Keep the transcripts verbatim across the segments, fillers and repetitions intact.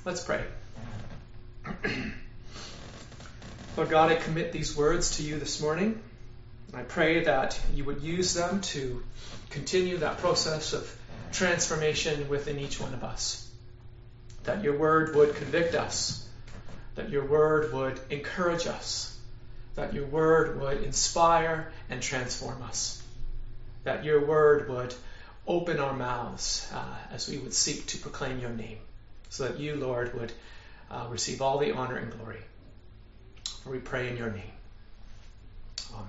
Let's pray. Lord God, I commit these words to you this morning. I pray that you would use them to continue that process of transformation within each one of us. That your word would convict us. That your word would encourage us. That your word would inspire and transform us. That your word would open our mouths uh, as we would seek to proclaim your name. So that you, Lord, would uh, receive all the honor and glory. For we pray in your name. Amen.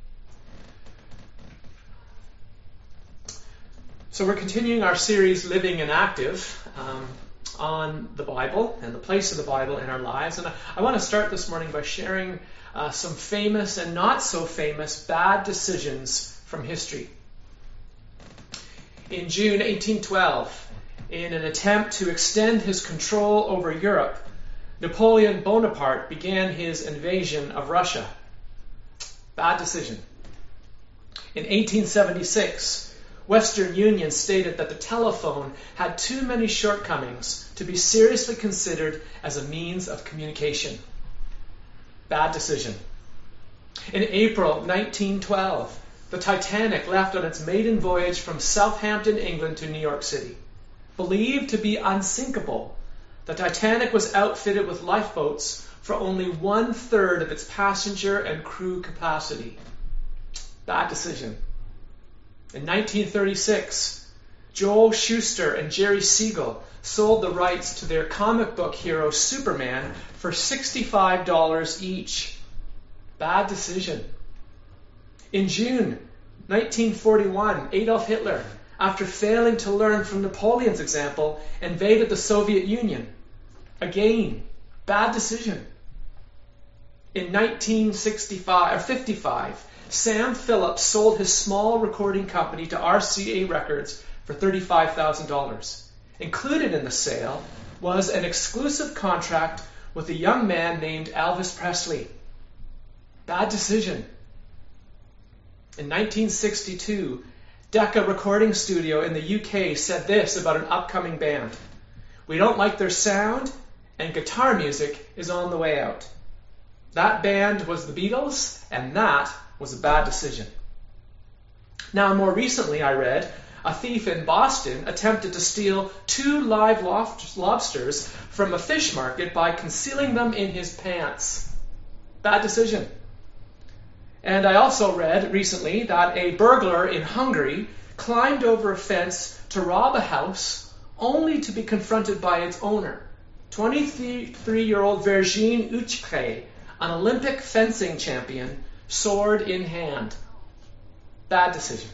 So we're continuing our series, Living and Active, um, on the Bible and the place of the Bible in our lives. And I, I want to start this morning by sharing uh, some famous and not so famous bad decisions from history. In June eighteen twelve, in an attempt to extend his control over Europe, Napoleon Bonaparte began his invasion of Russia. Bad decision. In eighteen seventy-six, Western Union stated that the telephone had too many shortcomings to be seriously considered as a means of communication. Bad decision. In April nineteen twelve, the Titanic left on its maiden voyage from Southampton, England to New York City. Believed to be unsinkable, the Titanic was outfitted with lifeboats for only one-third of its passenger and crew capacity. Bad decision. In nineteen thirty-six, Joel Shuster and Jerry Siegel sold the rights to their comic book hero Superman for sixty-five dollars each. Bad decision. In June nineteen forty-one, Adolf Hitler, after failing to learn from Napoleon's example, invaded the Soviet Union. Again, bad decision. In nineteen sixty-five or fifty-five, Sam Phillips sold his small recording company to R C A Records for thirty-five thousand dollars. Included in the sale was an exclusive contract with a young man named Elvis Presley. Bad decision. In nineteen sixty-two, Decca Recording Studio in the U K said this about an upcoming band. We don't like their sound, and guitar music is on the way out. That band was the Beatles, and that was a bad decision. Now, more recently, I read, a thief in Boston attempted to steal two live lobsters from a fish market by concealing them in his pants. Bad decision. And I also read recently that a burglar in Hungary climbed over a fence to rob a house only to be confronted by its owner, twenty-three-year-old Virginie Uchkay, an Olympic fencing champion, sword in hand. Bad decision.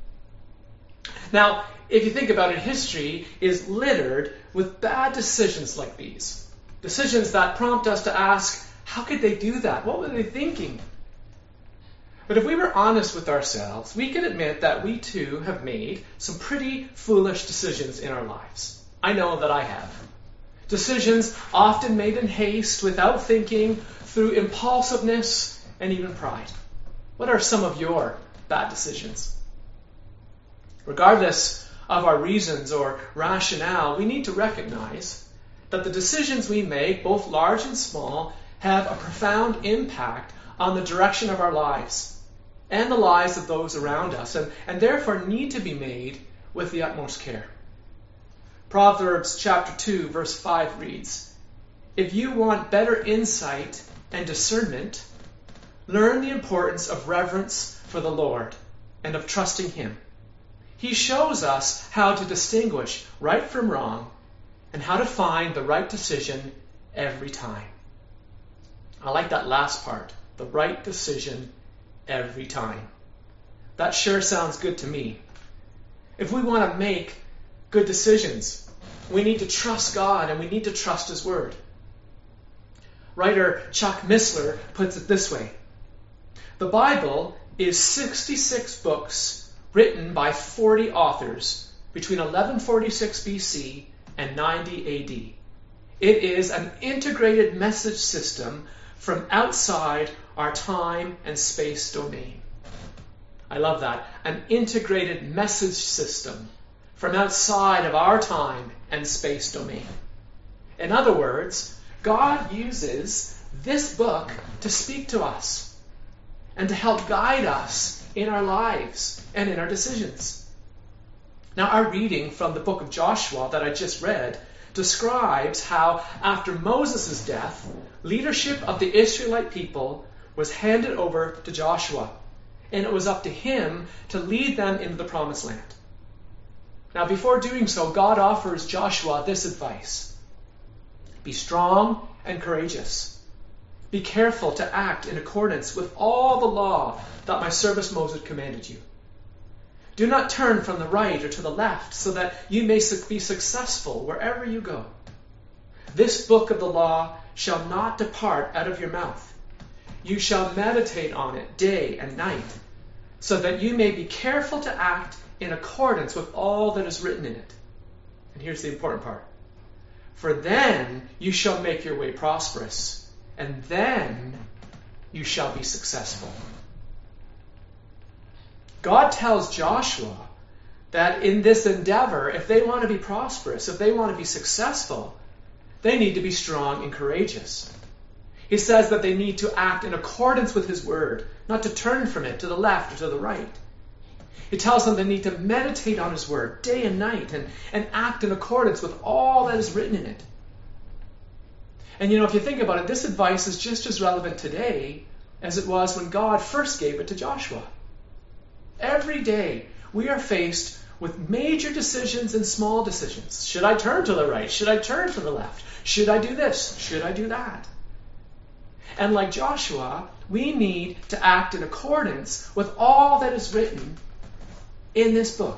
Now, if you think about it, history is littered with bad decisions like these. Decisions that prompt us to ask, how could they do that? What were they thinking? But if we were honest with ourselves, we can admit that we too have made some pretty foolish decisions in our lives. I know that I have. Decisions often made in haste, without thinking, through impulsiveness and even pride. What are some of your bad decisions? Regardless of our reasons or rationale, we need to recognize that the decisions we make, both large and small, have a profound impact on the direction of our lives and the lives of those around us, and, and therefore need to be made with the utmost care. Proverbs chapter two, verse five reads, If you want better insight and discernment, learn the importance of reverence for the Lord and of trusting Him. He shows us how to distinguish right from wrong and how to find the right decision every time. I like that last part, the right decision every time. That sure sounds good to me. If we want to make good decisions, we need to trust God and we need to trust His Word. Writer Chuck Missler puts it this way. The Bible is sixty-six books written by forty authors between eleven forty-six B C and ninety A D. It is an integrated message system from outside our time and space domain. I love that. An integrated message system from outside of our time and space domain. In other words, God uses this book to speak to us and to help guide us in our lives and in our decisions. Now, our reading from the book of Joshua that I just read describes how, after Moses' death, leadership of the Israelite people was handed over to Joshua, and it was up to him to lead them into the promised land. Now, before doing so, God offers Joshua this advice. Be strong and courageous. Be careful to act in accordance with all the law that my servant Moses commanded you. Do not turn from the right or to the left, so that you may be successful wherever you go. This book of the law shall not depart out of your mouth. You shall meditate on it day and night, so that you may be careful to act in accordance with all that is written in it. And here's the important part. For then you shall make your way prosperous, and then you shall be successful. God tells Joshua that in this endeavor, if they want to be prosperous, if they want to be successful, they need to be strong and courageous. He says that they need to act in accordance with his word, not to turn from it to the left or to the right. He tells them they need to meditate on his word day and night and, and act in accordance with all that is written in it. And you know, if you think about it, this advice is just as relevant today as it was when God first gave it to Joshua. Every day we are faced with major decisions and small decisions. Should I turn to the right? Should I turn to the left? Should I do this? Should I do that? And like Joshua, we need to act in accordance with all that is written in this book.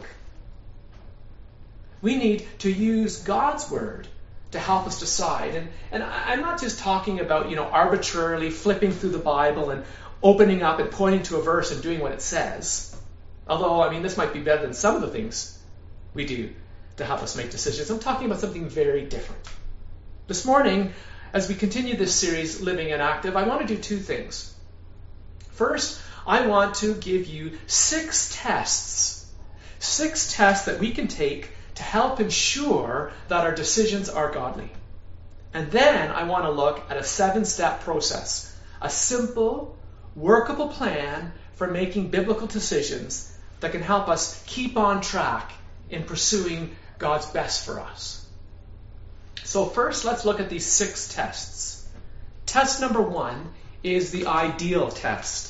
We need to use God's word to help us decide. And, and I'm not just talking about, you know, arbitrarily flipping through the Bible and opening up and pointing to a verse and doing what it says. Although, I mean, this might be better than some of the things we do to help us make decisions. I'm talking about something very different. This morning, as we continue this series, Living and Active, I want to do two things. First, I want to give you six tests. Six tests that we can take to help ensure that our decisions are godly. And then I want to look at a seven-step process, a simple, workable plan for making biblical decisions that can help us keep on track in pursuing God's best for us. So first, let's look at these six tests. Test number one is the ideal test.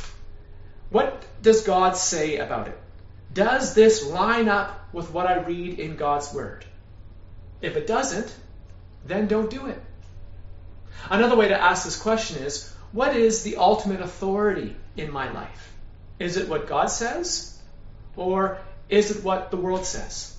What does God say about it? Does this line up with what I read in God's Word? If it doesn't, then don't do it. Another way to ask this question is, what is the ultimate authority in my life? Is it what God says? Or is it what the world says?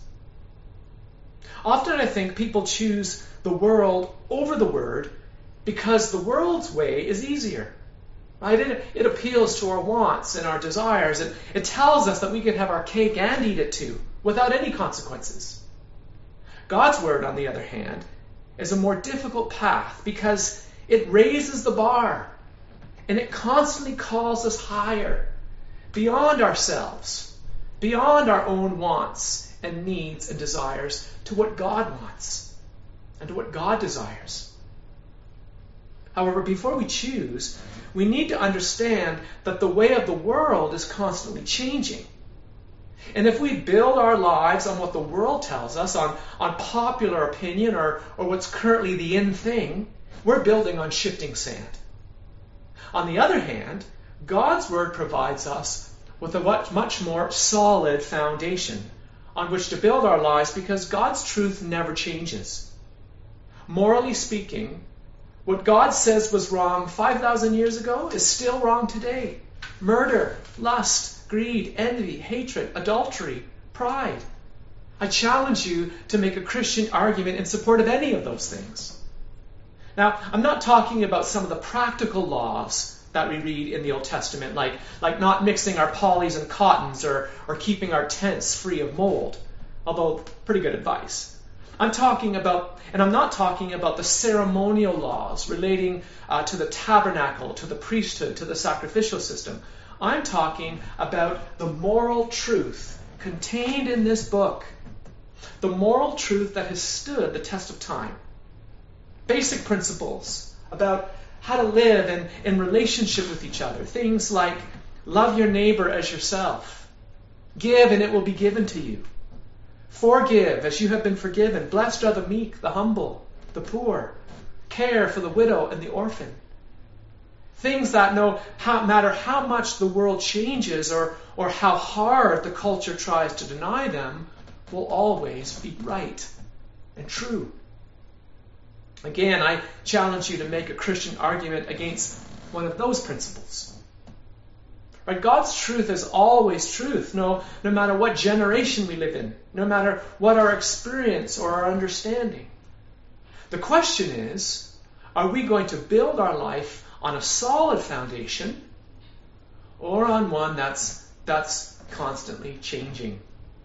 Often I think people choose the world over the Word because the world's way is easier. Right? It, it appeals to our wants and our desires. It, it tells us that we can have our cake and eat it too, without any consequences. God's Word, on the other hand, is a more difficult path because it raises the bar and it constantly calls us higher, beyond ourselves, beyond our own wants and needs and desires, to what God wants and to what God desires. However, before we choose, we need to understand that the way of the world is constantly changing. And if we build our lives on what the world tells us, on, on popular opinion or, or what's currently the in thing, we're building on shifting sand. On the other hand, God's Word provides us with a much, much more solid foundation on which to build our lives because God's truth never changes. Morally speaking, what God says was wrong five thousand years ago is still wrong today. Murder, lust, greed, envy, hatred, adultery, pride. I challenge you to make a Christian argument in support of any of those things. Now, I'm not talking about some of the practical laws that we read in the Old Testament, like, like not mixing our polys and cottons or, or keeping our tents free of mold, although pretty good advice. I'm talking about, and I'm not talking about the ceremonial laws relating uh, to the tabernacle, to the priesthood, to the sacrificial system. I'm talking about the moral truth contained in this book, the moral truth that has stood the test of time. Basic principles about how to live in, in relationship with each other. Things like love your neighbor as yourself. Give and it will be given to you. Forgive as you have been forgiven. Blessed are the meek, the humble, the poor. Care for the widow and the orphan. Things that no how, matter how much the world changes or, or how hard the culture tries to deny them, will always be right and true. Again, I challenge you to make a Christian argument against one of those principles. Right? God's truth is always truth, no, no matter what generation we live in, no matter what our experience or our understanding. The question is, are we going to build our life on a solid foundation or on one that's, that's constantly changing?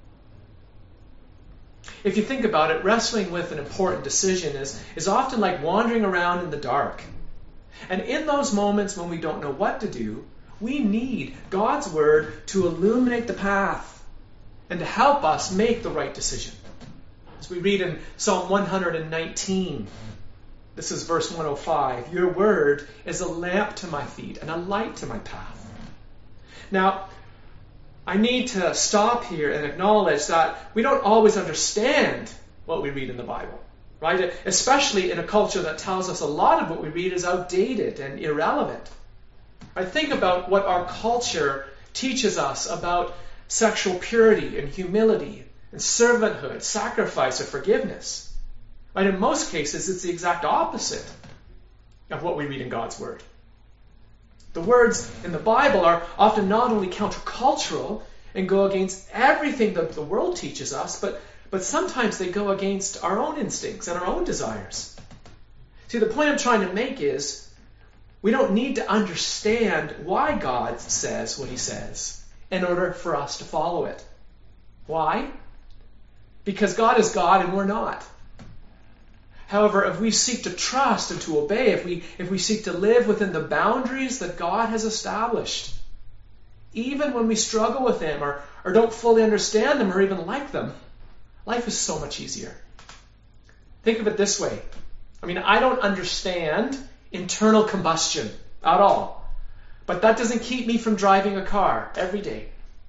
If you think about it, wrestling with an important decision is, is often like wandering around in the dark. And in those moments when we don't know what to do, we need God's Word to illuminate the path and to help us make the right decision. As we read in Psalm one nineteen, this is verse one oh five, your Word is a lamp to my feet and a light to my path. Now, I need to stop here and acknowledge that we don't always understand what we read in the Bible, right? Especially in a culture that tells us a lot of what we read is outdated and irrelevant. I think about what our culture teaches us about sexual purity and humility and servanthood, sacrifice or forgiveness. Right? In most cases, it's the exact opposite of what we read in God's Word. The words in the Bible are often not only countercultural and go against everything that the world teaches us, but, but sometimes they go against our own instincts and our own desires. See, the point I'm trying to make is we don't need to understand why God says what He says in order for us to follow it. Why? Because God is God and we're not. However, if we seek to trust and to obey, if we, if we seek to live within the boundaries that God has established, even when we struggle with them or, or don't fully understand them or even like them, life is so much easier. Think of it this way. I mean, I don't understand internal combustion at all, but that doesn't keep me from driving a car every day.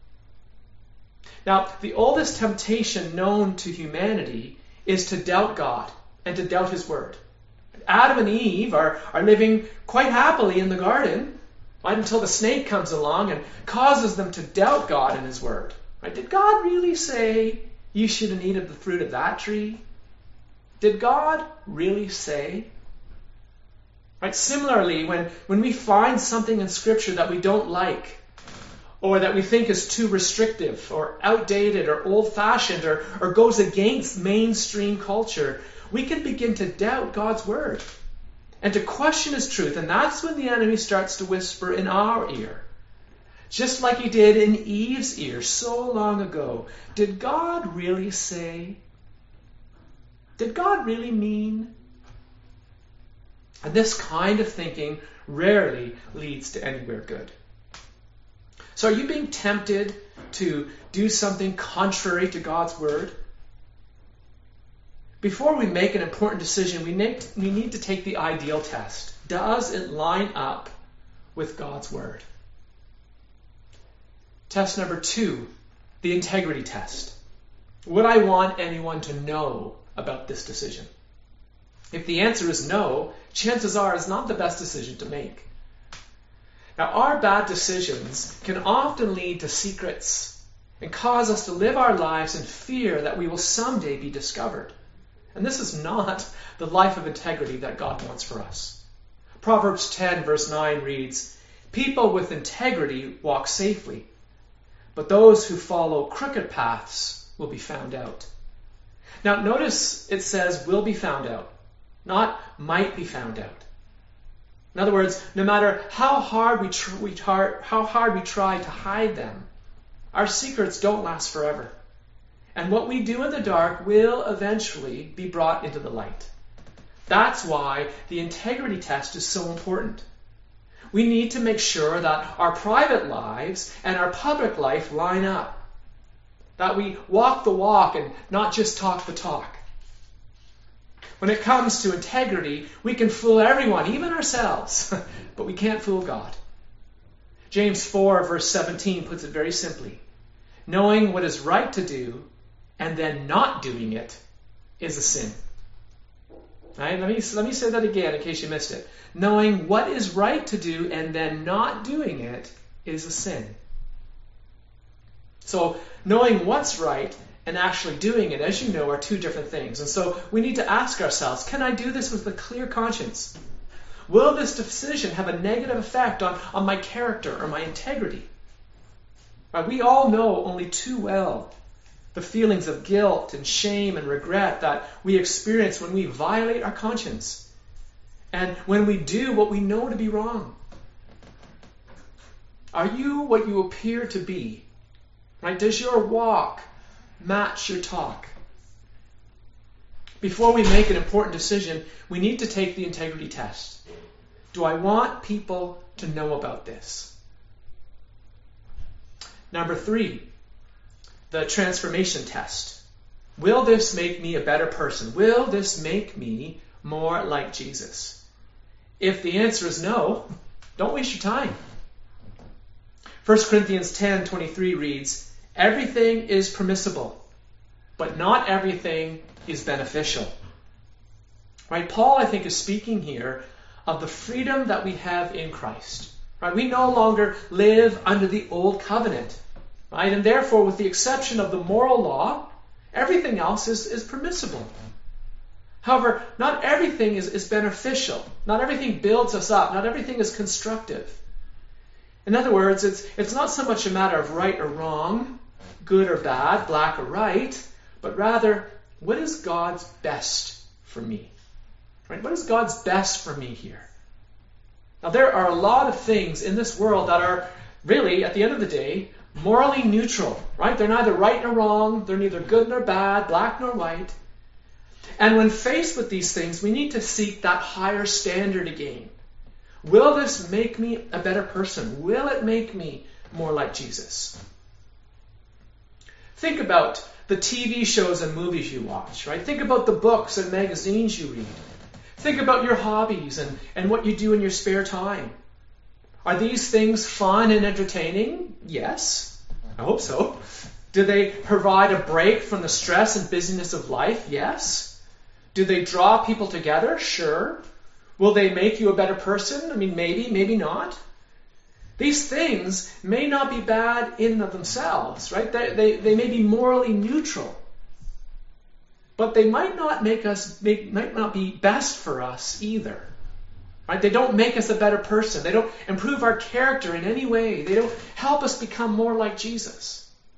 Now, the oldest temptation known to humanity is to doubt God and to doubt His Word. Adam and Eve are, are living quite happily in the garden, right, until the snake comes along and causes them to doubt God and His Word. Right? Did God really say you shouldn't eat of the fruit of that tree? Did God really say? Right? Similarly, when, when we find something in Scripture that we don't like, or that we think is too restrictive, or outdated, or old-fashioned, or, or goes against mainstream culture, we can begin to doubt God's Word and to question His truth. And that's when the enemy starts to whisper in our ear, just like he did in Eve's ear so long ago. Did God really say? Did God really mean? And this kind of thinking rarely leads to anywhere good. So are you being tempted to do something contrary to God's Word? Before we make an important decision, we need, we need to take the ideal test. Does it line up with God's Word? Test number two, the integrity test. Would I want anyone to know about this decision? If the answer is no, chances are it's not the best decision to make. Now, our bad decisions can often lead to secrets and cause us to live our lives in fear that we will someday be discovered. And this is not the life of integrity that God wants for us. Proverbs ten verse nine reads, people with integrity walk safely, but those who follow crooked paths will be found out. Now notice it says will be found out, not might be found out. In other words, no matter how hard we, tr- we tar- how hard we try to hide them, our secrets don't last forever. And what we do in the dark will eventually be brought into the light. That's why the integrity test is so important. We need to make sure that our private lives and our public life line up. That we walk the walk and not just talk the talk. When it comes to integrity, we can fool everyone, even ourselves, but we can't fool God. James four, verse seventeen puts it very simply. Knowing what is right to do and then not doing it is a sin. Right? Let me, let me say that again in case you missed it. Knowing what is right to do and then not doing it is a sin. So knowing what's right and actually doing it, as you know, are two different things. And so we need to ask ourselves, can I do this with a clear conscience? Will this decision have a negative effect on, on my character or my integrity? Right, we all know only too well the feelings of guilt and shame and regret that we experience when we violate our conscience and when we do what we know to be wrong. Are you what you appear to be? Right? Does your walk match your talk? Before we make an important decision, we need to take the integrity test. Do I want people to know about this? Number three, the transformation test. Will this make me a better person? Will this make me more like Jesus? If the answer is no, don't waste your time. First Corinthians ten twenty-three reads, everything is permissible, but not everything is beneficial. Right? Paul, I think, is speaking here of the freedom that we have in Christ. Right? We no longer live under the old covenant. Right? And therefore, with the exception of the moral law, everything else is, is permissible. However, not everything is, is beneficial. Not everything builds us up. Not everything is constructive. In other words, it's, it's not so much a matter of right or wrong, good or bad, black or white, but rather, what is God's best for me? Right? What is God's best for me here? Now, there are a lot of things in this world that are really, at the end of the day, morally neutral. Right? They're neither right nor wrong. They're neither good nor bad, black nor white. And when faced with these things, we need to seek that higher standard again. Will this make me a better person? Will it make me more like Jesus? Think about the T V shows and movies you watch, right? Think about the books and magazines you read. Think about your hobbies and, and what you do in your spare time. Are these things fun and entertaining? Yes, I hope so. Do they provide a break from the stress and busyness of life? Yes. Do they draw people together? Sure. Will they make you a better person? I mean, maybe, maybe not. These things may not be bad in and of themselves, right? They, they, they may be morally neutral. But they might not make us, make, might not be best for us either. Right? They don't make us a better person. They don't improve our character in any way. They don't help us become more like Jesus.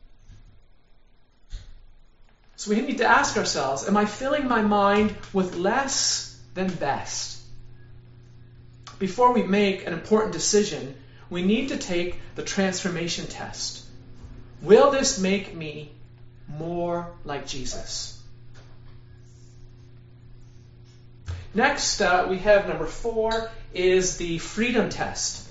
So we need to ask ourselves, am I filling my mind with less than best? Before we make an important decision, we need to take the transformation test. Will this make me more like Jesus? Next, uh, we have number four is the freedom test.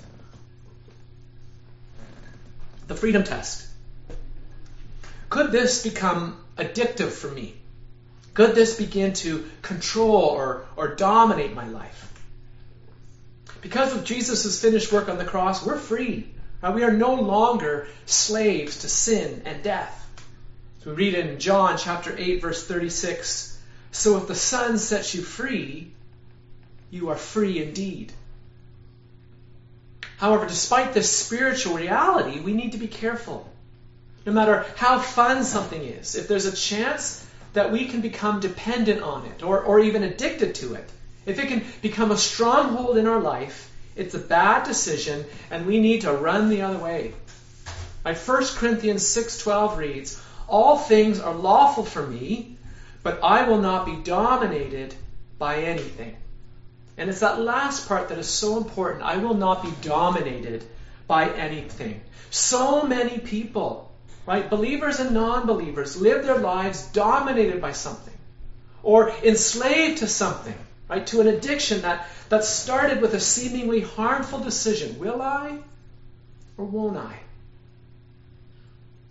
The freedom test. Could this become addictive for me? Could this begin to control or, or dominate my life? Because of Jesus' finished work on the cross, we're free. Right? We are no longer slaves to sin and death. So we read in John chapter eight, verse thirty-six, so if the Son sets you free, you are free indeed. However, despite this spiritual reality, we need to be careful. No matter how fun something is, if there's a chance that we can become dependent on it or, or even addicted to it, if it can become a stronghold in our life, it's a bad decision and we need to run the other way. Like First Corinthians six twelve reads, all things are lawful for me, but I will not be dominated by anything. And it's that last part that is so important. I will not be dominated by anything. So many people, right, believers and non-believers, live their lives dominated by something or enslaved to something, right, to an addiction that, that started with a seemingly harmful decision. Will I or won't I?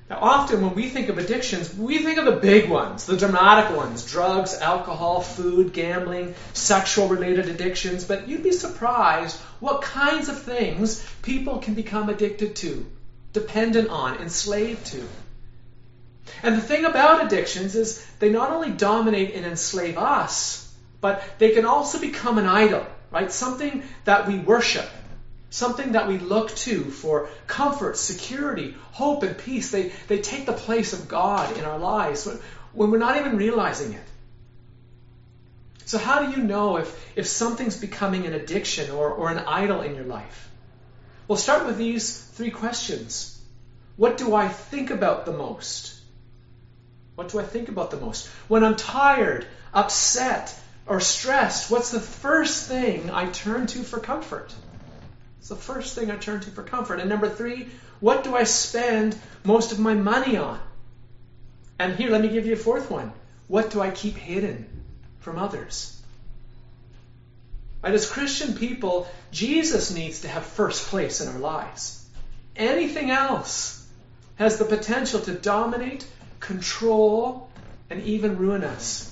Now, often when we think of addictions, we think of the big ones, the dramatic ones, drugs, alcohol, food, gambling, sexual-related addictions, but you'd be surprised what kinds of things people can become addicted to, dependent on, enslaved to. And the thing about addictions is they not only dominate and enslave us, but they can also become an idol, right? Something that we worship. Something that we look to for comfort, security, hope, and peace. They, they take the place of God in our lives when, when we're not even realizing it. So how do you know if, if something's becoming an addiction or, or an idol in your life? Well, start with these three questions. What do I think about the most? What do I think about the most? When I'm tired, upset, or stressed, what's the first thing I turn to for comfort? It's the first thing I turn to for comfort. And number three, what do I spend most of my money on? And here, let me give you a fourth one. What do I keep hidden from others? Right, as Christian people, Jesus needs to have first place in our lives. Anything else has the potential to dominate, control, and even ruin us.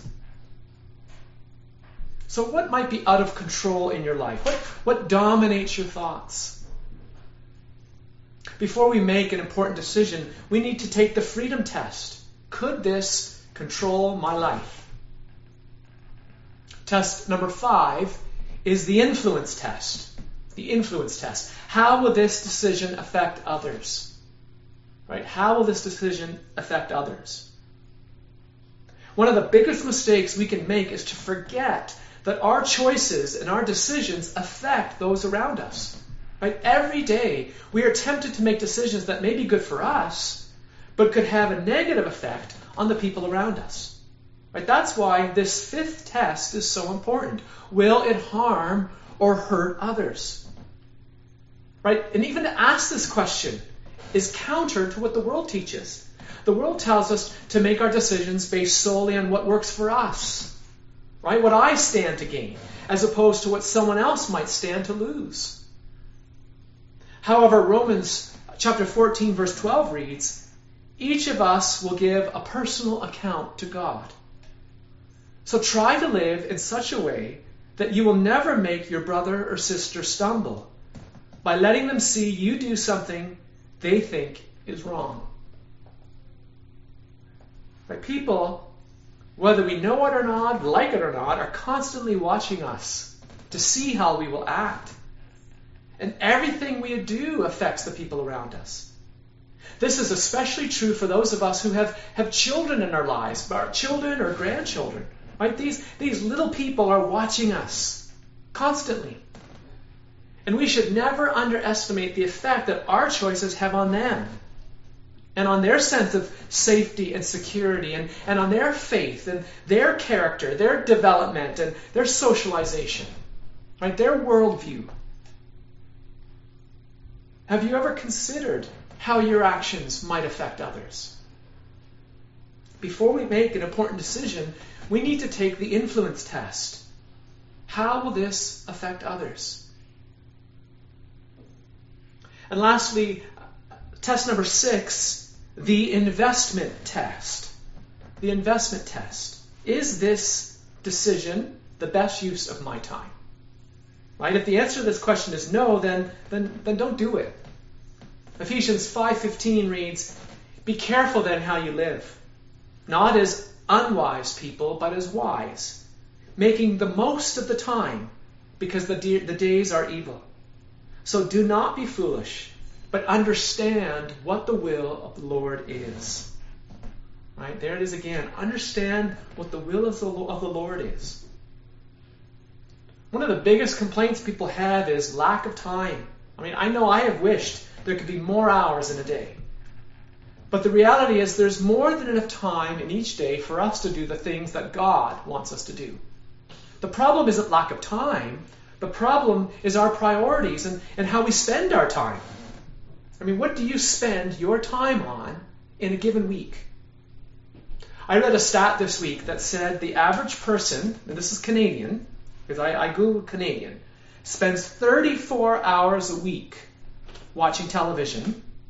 So what might be out of control in your life? What, what dominates your thoughts? Before we make an important decision, we need to take the freedom test. Could this control my life? Test number five is the influence test. The influence test. How will this decision affect others? Right? How will this decision affect others? One of the biggest mistakes we can make is to forget that our choices and our decisions affect those around us. Right? Every day we are tempted to make decisions that may be good for us, but could have a negative effect on the people around us. Right? That's why this fifth test is so important. Will it harm or hurt others? Right? And even to ask this question is counter to what the world teaches. The world tells us to make our decisions based solely on what works for us. Right? What I stand to gain, as opposed to what someone else might stand to lose. However, Romans chapter fourteen, verse twelve reads, each of us will give a personal account to God. So try to live in such a way that you will never make your brother or sister stumble by letting them see you do something they think is wrong. Right? People, whether we know it or not, like it or not, are constantly watching us to see how we will act. And everything we do affects the people around us. This is especially true for those of us who have, have children in our lives, our children or grandchildren. Right? These, these little people are watching us constantly. And we should never underestimate the effect that our choices have on them. And on their sense of safety and security, and, and on their faith, and their character, their development, and their socialization, right? Their worldview. Have you ever considered how your actions might affect others? Before we make an important decision, we need to take the influence test. How will this affect others? And lastly, test number six, the investment test. The investment test. Is this decision the best use of my time? Right? If the answer to this question is no, then, then, then don't do it. Ephesians five fifteen reads, be careful then how you live, not as unwise people, but as wise, making the most of the time, because the, de- the days are evil. So do not be foolish, but understand what the will of the Lord is. Right? There it is again. Understand what the will of the, of the Lord is. One of the biggest complaints people have is lack of time. I mean, I know I have wished there could be more hours in a day. But the reality is there's more than enough time in each day for us to do the things that God wants us to do. The problem isn't lack of time. The problem is our priorities and, and how we spend our time. I mean, what do you spend your time on in a given week? I read a stat this week that said the average person, and this is Canadian, because I, I Googled Canadian, spends thirty-four hours a week watching television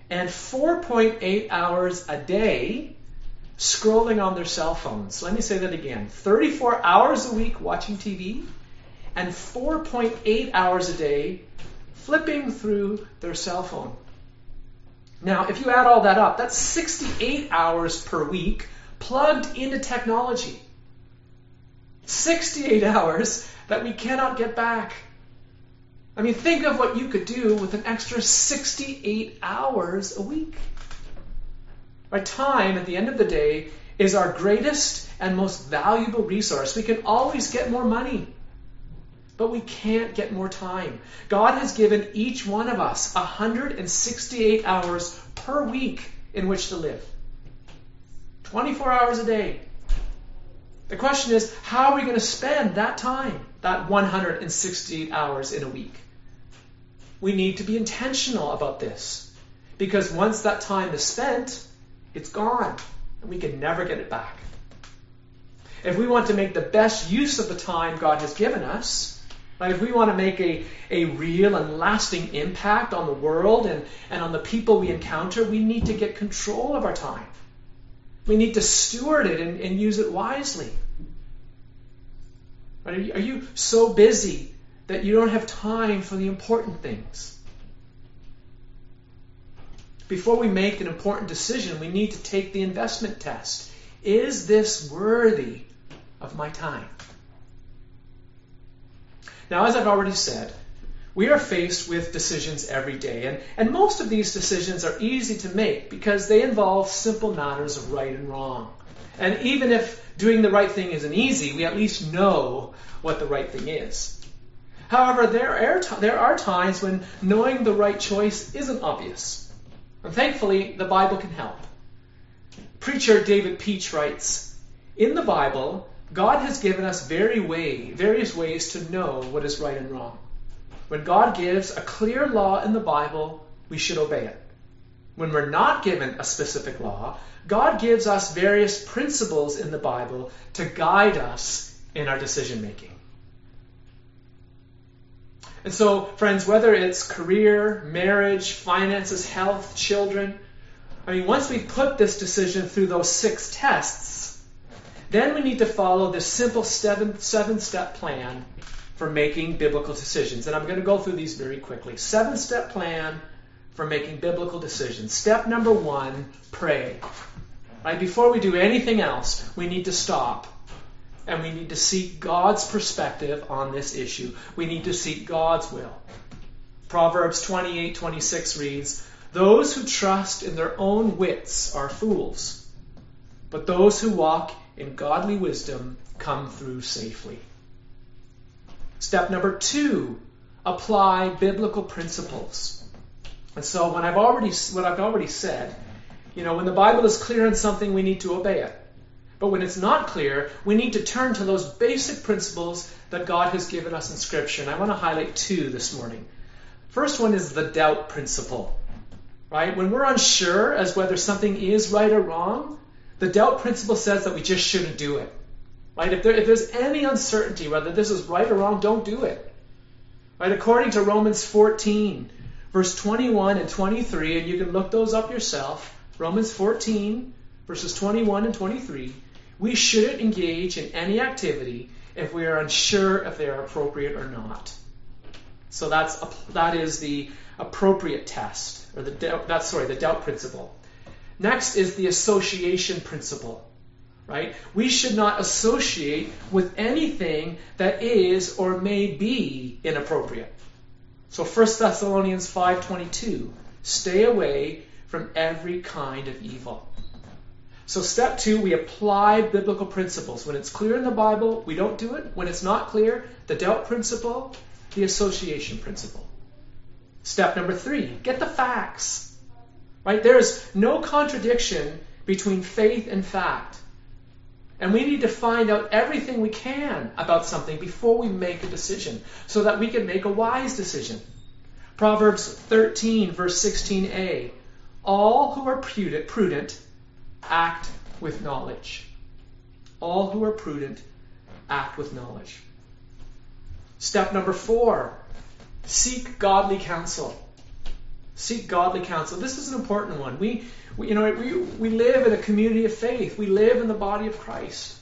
and four point eight hours a day scrolling on their cell phones. Let me say that again. thirty-four hours a week watching T V and four point eight hours a day flipping through their cell phone. Now, if you add all that up, that's sixty-eight hours per week plugged into technology. sixty-eight hours that we cannot get back. I mean, think of what you could do with an extra sixty-eight hours a week. Our time, at the end of the day, is our greatest and most valuable resource. We can always get more money, but we can't get more time. God has given each one of us one hundred sixty-eight hours per week in which to live. twenty-four hours a day. The question is, how are we going to spend that time, that one hundred sixty-eight hours in a week? We need to be intentional about this, because once that time is spent, it's gone, and we can never get it back. If we want to make the best use of the time God has given us, right, if we want to make a, a real and lasting impact on the world and, and on the people we encounter, we need to get control of our time. We need to steward it and, and use it wisely. Are you, are you so busy that you don't have time for the important things? Before we make an important decision, we need to take the investment test. Is this worthy of my time? Now, as I've already said, we are faced with decisions every day, and, and most of these decisions are easy to make because they involve simple matters of right and wrong. And even if doing the right thing isn't easy, we at least know what the right thing is. However, there are, t- there are times when knowing the right choice isn't obvious. And thankfully, the Bible can help. Preacher David Peach writes, "In the Bible, God has given us very way, various ways to know what is right and wrong. When God gives a clear law in the Bible, we should obey it. When we're not given a specific law, God gives us various principles in the Bible to guide us in our decision making." And so, friends, whether it's career, marriage, finances, health, children, I mean, once we put this decision through those six tests, then we need to follow this simple seven, seven-step plan for making biblical decisions. And I'm going to go through these very quickly. Seven-step plan for making biblical decisions. Step number one, pray. Right? Before we do anything else, we need to stop. And we need to seek God's perspective on this issue. We need to seek God's will. Proverbs twenty-eight twenty-six reads, "Those who trust in their own wits are fools, but those who walk in godly wisdom come through safely." Step number two, apply biblical principles. And so when I've already, what I've already said, you know, when the Bible is clear on something, we need to obey it. But when it's not clear, we need to turn to those basic principles that God has given us in Scripture. And I want to highlight two this morning. First one is the doubt principle. Right? When we're unsure as whether something is right or wrong, the doubt principle says that we just shouldn't do it. Right? If, there, if there's any uncertainty whether this is right or wrong, don't do it. Right? According to Romans fourteen, verse twenty-one and twenty-three, and you can look those up yourself, Romans fourteen, verses twenty-one and twenty-three, we shouldn't engage in any activity if we are unsure if they are appropriate or not. So that's that is the appropriate test, or the doubt, that's sorry, the doubt principle. Next is the association principle. Right? We should not associate with anything that is or may be inappropriate. So First Thessalonians five twenty-two, stay away from every kind of evil. So step two, we apply biblical principles. When it's clear in the Bible, we don't do it. When it's not clear, the doubt principle, the association principle. Step number three, get the facts. Right? There is no contradiction between faith and fact. And we need to find out everything we can about something before we make a decision so that we can make a wise decision. Proverbs thirteen, verse sixteen a, all who are prudent, prudent act with knowledge. All who are prudent act with knowledge. Step number four, seek godly counsel. Seek godly counsel. This is an important one. We, we you know, we, we live in a community of faith. We live in the body of Christ.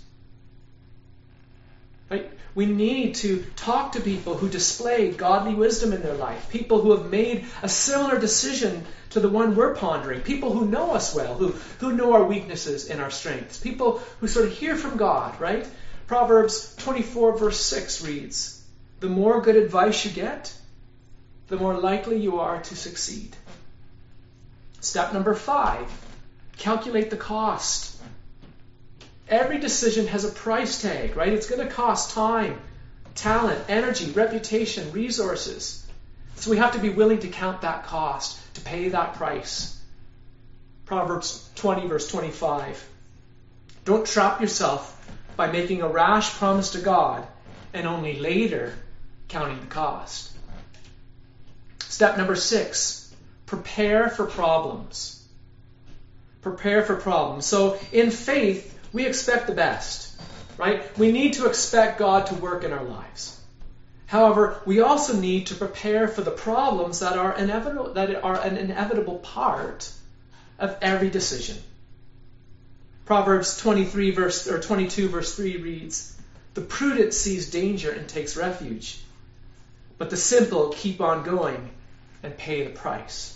Right? We need to talk to people who display godly wisdom in their life. People who have made a similar decision to the one we're pondering. People who know us well, who, who know our weaknesses and our strengths. People who sort of hear from God, right? Proverbs twenty-four verse six reads, "The more good advice you get, the more likely you are to succeed." Step number five, calculate the cost. Every decision has a price tag, right? It's going to cost time, talent, energy, reputation, resources. So we have to be willing to count that cost, to pay that price. Proverbs twenty verse twenty-five. Don't trap yourself by making a rash promise to God and only later counting the cost. Step number six, prepare for problems. Prepare for problems. So in faith, we expect the best, right? We need to expect God to work in our lives. However, we also need to prepare for the problems that are inevitable, that are an inevitable part of every decision. Proverbs twenty-three verse or twenty-two verse three reads, "The prudent sees danger and takes refuge, but the simple keep on going and pay the price."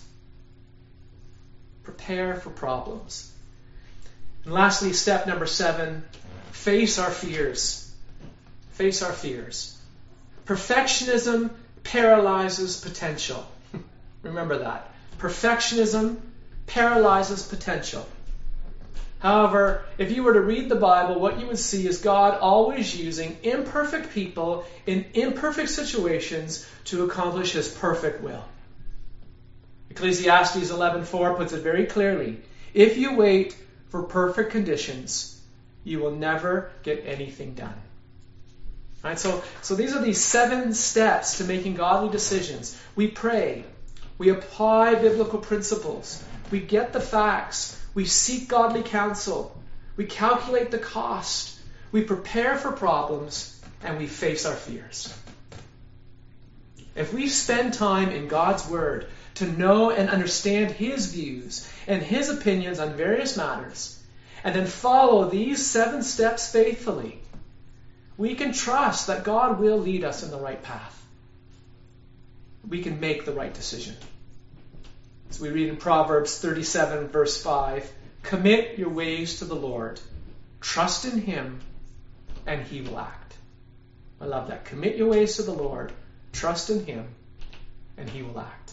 Prepare for problems. And lastly, step number seven, face our fears. Face our fears. Perfectionism paralyzes potential. Remember that. Perfectionism paralyzes potential. However, if you were to read the Bible, what you would see is God always using imperfect people in imperfect situations to accomplish His perfect will. Ecclesiastes eleven four puts it very clearly. If you wait for perfect conditions, you will never get anything done. Right? So, so these are these seven steps to making godly decisions. We pray. We apply biblical principles. We get the facts. We seek godly counsel. We calculate the cost. We prepare for problems. And we face our fears. If we spend time in God's Word to know and understand His views and His opinions on various matters, and then follow these seven steps faithfully, we can trust that God will lead us in the right path. We can make the right decision. So we read in Proverbs thirty-seven verse five, "Commit your ways to the Lord, trust in Him, and He will act." I love that. Commit your ways to the Lord, trust in Him, and He will act.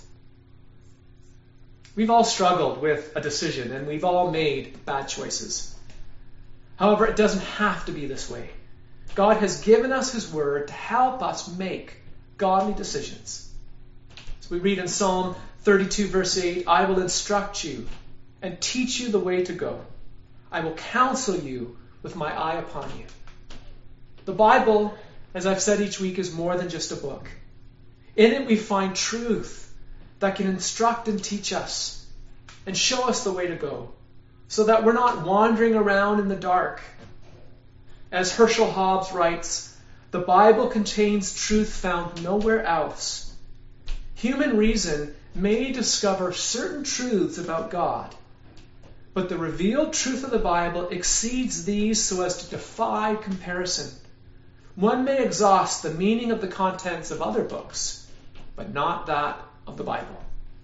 We've all struggled with a decision, and we've all made bad choices. However, it doesn't have to be this way. God has given us His Word to help us make godly decisions. So we read in Psalm thirty-two verse eight, "I will instruct you and teach you the way to go. I will counsel you with my eye upon you." The Bible, as I've said each week, is more than just a book. In it we find truth that can instruct and teach us and show us the way to go, so that we're not wandering around in the dark. As Herschel Hobbs writes, "The Bible contains truth found nowhere else. Human reason may discover certain truths about God, but the revealed truth of the Bible exceeds these so as to defy comparison. One may exhaust the meaning of the contents of other books, but not that of the Bible."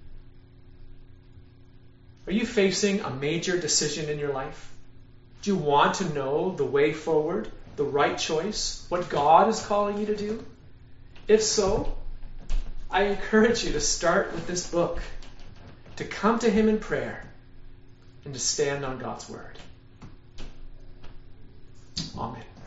Are you facing a major decision in your life? Do you want to know the way forward, the right choice, what God is calling you to do? If so, I encourage you to start with this book, to come to Him in prayer, and to stand on God's Word. Amen.